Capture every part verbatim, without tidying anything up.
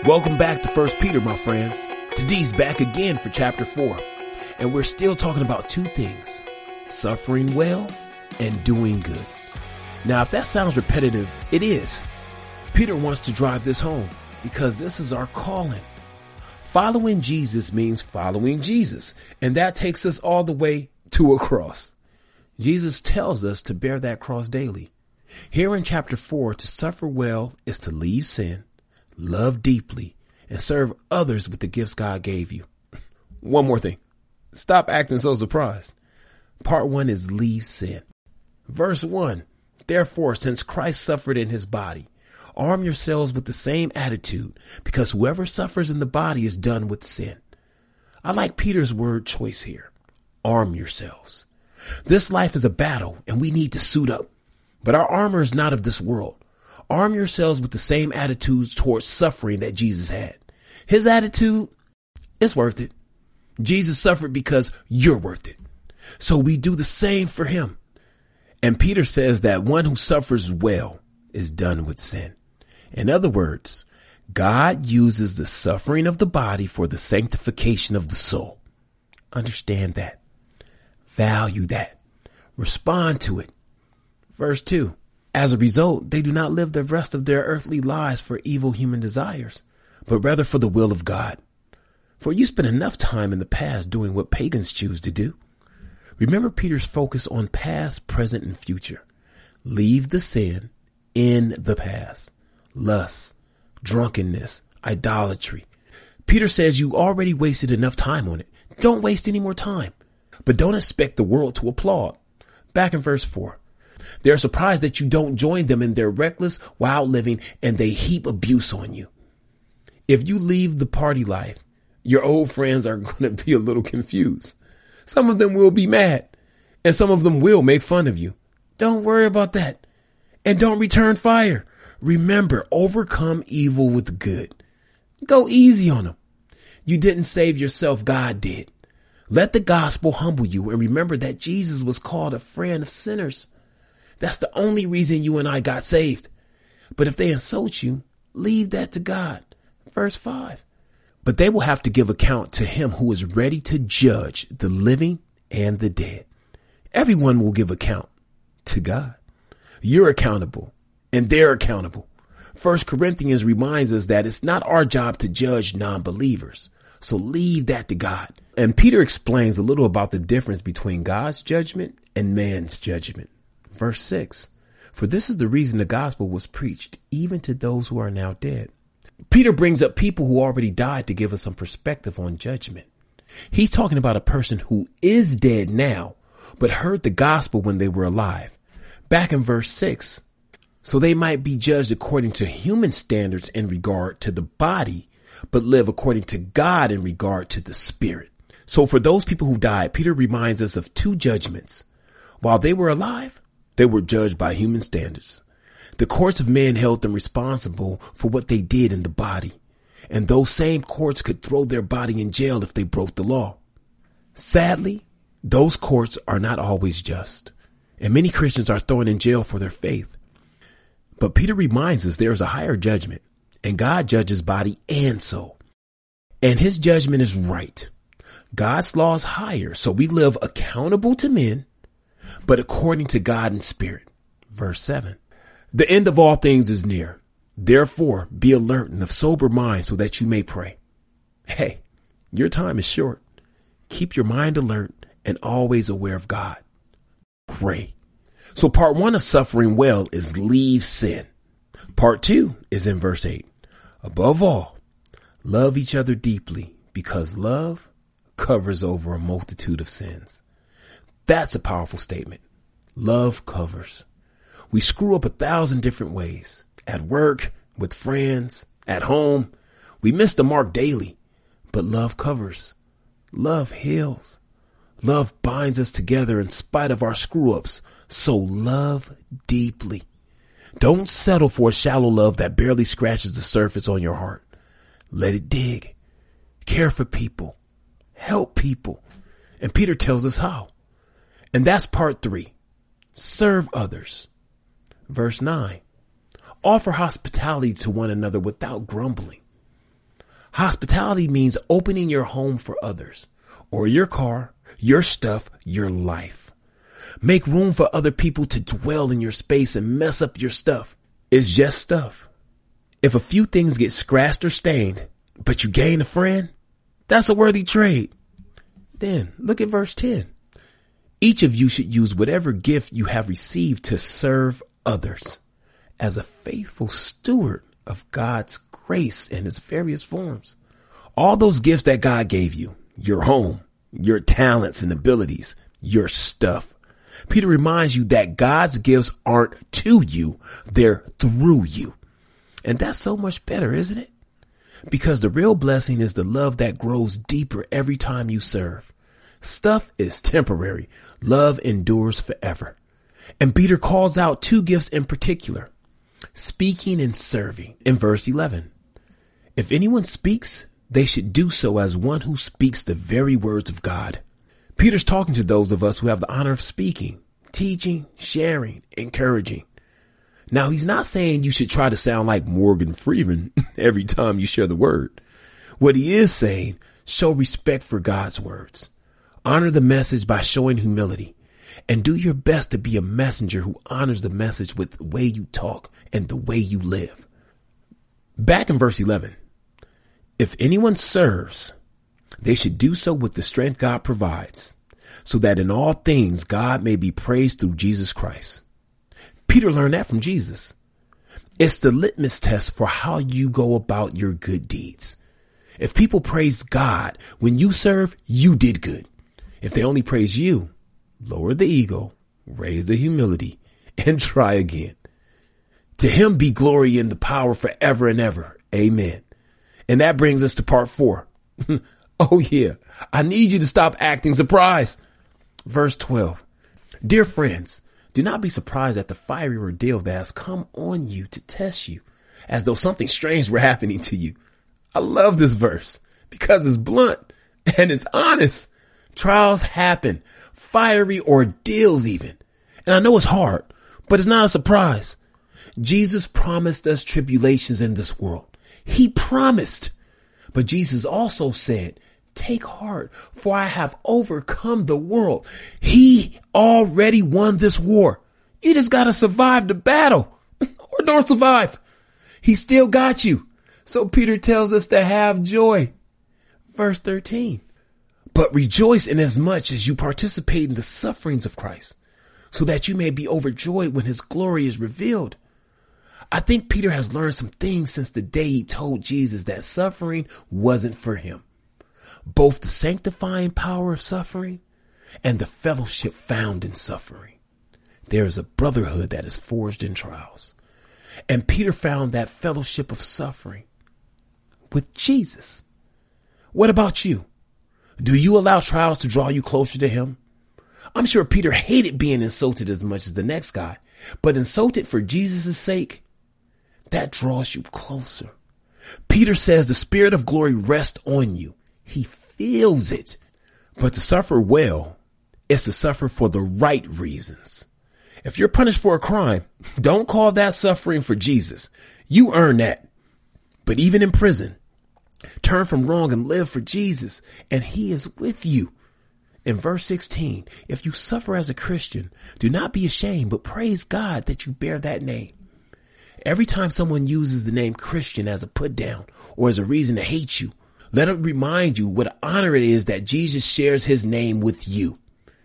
Welcome back to First Peter, my friends. Today's back again for chapter four. And we're still talking about two things, suffering well and doing good. Now, if that sounds repetitive, it is. Peter wants to drive this home because this is our calling. Following Jesus means following Jesus. And that takes us all the way to a cross. Jesus tells us to bear that cross daily. Here in chapter four, to suffer well is to leave sin, love deeply, and serve others with the gifts God gave you. One more thing. Stop acting so surprised. Part one is leave sin. Verse one, therefore, since Christ suffered in his body, arm yourselves with the same attitude, because whoever suffers in the body is done with sin. I like Peter's word choice here. Arm yourselves. This life is a battle and we need to suit up, but our armor is not of this world. Arm yourselves with the same attitudes towards suffering that Jesus had. His attitude is worth it. Jesus suffered because you're worth it. So we do the same for him. And Peter says that one who suffers well is done with sin. In other words, God uses the suffering of the body for the sanctification of the soul. Understand that. Value that. Respond to it. Verse two. As a result, they do not live the rest of their earthly lives for evil human desires, but rather for the will of God. For you spent enough time in the past doing what pagans choose to do. Remember Peter's focus on past, present, and future. Leave the sin in the past. Lust, drunkenness, idolatry. Peter says you already wasted enough time on it. Don't waste any more time. But don't expect the world to applaud. Back in verse four. They're surprised that you don't join them in their reckless, wild living, and they heap abuse on you. If you leave the party life, your old friends are going to be a little confused. Some of them will be mad, and some of them will make fun of you. Don't worry about that. And don't return fire. Remember, overcome evil with good. Go easy on them. You didn't save yourself, God did. Let the gospel humble you, and remember that Jesus was called a friend of sinners. That's the only reason you and I got saved. But if they insult you, leave that to God. Verse five. But they will have to give account to him who is ready to judge the living and the dead. Everyone will give account to God. You're accountable and they're accountable. First Corinthians reminds us that it's not our job to judge non-believers. So leave that to God. And Peter explains a little about the difference between God's judgment and man's judgment. Verse six, for this is the reason the gospel was preached, even to those who are now dead. Peter brings up people who already died to give us some perspective on judgment. He's talking about a person who is dead now, but heard the gospel when they were alive. Back in verse six, so they might be judged according to human standards in regard to the body, but live according to God in regard to the spirit. So for those people who died, Peter reminds us of two judgments. While they were alive, they were judged by human standards. The courts of men held them responsible for what they did in the body. And those same courts could throw their body in jail if they broke the law. Sadly, those courts are not always just. And many Christians are thrown in jail for their faith. But Peter reminds us there is a higher judgment. And God judges body and soul. And his judgment is right. God's law is higher. So we live accountable to men, but according to God in spirit. Verse seven. The end of all things is near. Therefore, be alert and of sober mind so that you may pray. Hey, your time is short. Keep your mind alert and always aware of God. Pray. So part one of suffering well is leave sin. Part two is in verse eight. Above all, love each other deeply because love covers over a multitude of sins. That's a powerful statement. Love covers. We screw up a thousand different ways. At work, with friends, at home. We miss the mark daily. But love covers. Love heals. Love binds us together in spite of our screw-ups. So love deeply. Don't settle for a shallow love that barely scratches the surface on your heart. Let it dig. Care for people. Help people. And Peter tells us how. And that's part three. Serve others. Verse nine. Offer hospitality to one another without grumbling. Hospitality means opening your home for others, or your car, your stuff, your life. Make room for other people to dwell in your space and mess up your stuff. It's just stuff. If a few things get scratched or stained, but you gain a friend, that's a worthy trade. Then look at verse ten. Each of you should use whatever gift you have received to serve others as a faithful steward of God's grace in its various forms. All those gifts that God gave you, your home, your talents and abilities, your stuff. Peter reminds you that God's gifts aren't to you, they're through you. And that's so much better, isn't it? Because the real blessing is the love that grows deeper every time you serve. Stuff is temporary. Love endures forever. And Peter calls out two gifts in particular, speaking and serving in verse eleven. If anyone speaks, they should do so as one who speaks the very words of God. Peter's talking to those of us who have the honor of speaking, teaching, sharing, encouraging. Now, he's not saying you should try to sound like Morgan Freeman every time you share the word. What he is saying, show respect for God's words. Honor the message by showing humility, and do your best to be a messenger who honors the message with the way you talk and the way you live. Back in verse eleven, if anyone serves, they should do so with the strength God provides, so that in all things God may be praised through Jesus Christ. Peter learned that from Jesus. It's the litmus test for how you go about your good deeds. If people praise God when you serve, you did good. If they only praise you, lower the ego, raise the humility, and try again. To him be glory and the power forever and ever. Amen. And that brings us to part four. Oh yeah, I need you to stop acting surprised. Verse twelve. Dear friends, do not be surprised at the fiery ordeal that has come on you to test you, as though something strange were happening to you. I love this verse because it's blunt and it's honest. Trials happen, fiery ordeals even. And I know it's hard, but it's not a surprise. Jesus promised us tribulations in this world. He promised. But Jesus also said, take heart, for I have overcome the world. He already won this war. You just got to survive the battle or don't survive. He still got you. So Peter tells us to have joy. Verse thirteen. But rejoice inasmuch as you participate in the sufferings of Christ, so that you may be overjoyed when his glory is revealed. I think Peter has learned some things since the day he told Jesus that suffering wasn't for him. Both the sanctifying power of suffering and the fellowship found in suffering. There is a brotherhood that is forged in trials. And Peter found that fellowship of suffering with Jesus. What about you? Do you allow trials to draw you closer to him? I'm sure Peter hated being insulted as much as the next guy, but insulted for Jesus' sake, that draws you closer. Peter says the Spirit of glory rests on you. He feels it. But to suffer well is to suffer for the right reasons. If you're punished for a crime, don't call that suffering for Jesus. You earn that. But even in prison, turn from wrong and live for Jesus, and he is with you. In verse sixteen, if you suffer as a Christian, do not be ashamed, but praise God that you bear that name. Every time someone uses the name Christian as a put down or as a reason to hate you, let it remind you what an honor it is that Jesus shares his name with you.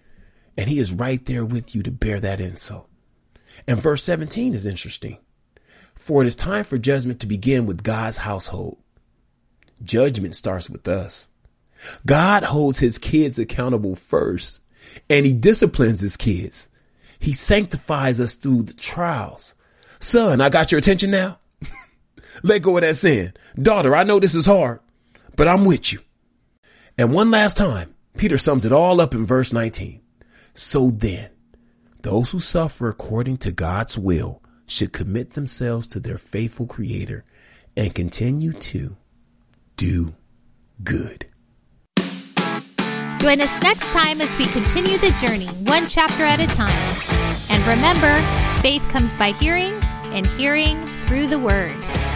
And he is right there with you to bear that insult. And verse seventeen is interesting. For it is time for judgment to begin with God's household. Judgment starts with us. God holds his kids accountable first, and he disciplines his kids. He sanctifies us through the trials. Son, I got your attention now. Let go of that sin. Daughter, I know this is hard, but I'm with you. And one last time, Peter sums it all up in verse nineteen. So then, those who suffer according to God's will should commit themselves to their faithful Creator and continue to do good. Join us next time as we continue the journey, one chapter at a time. And remember, faith comes by hearing, and hearing through the Word.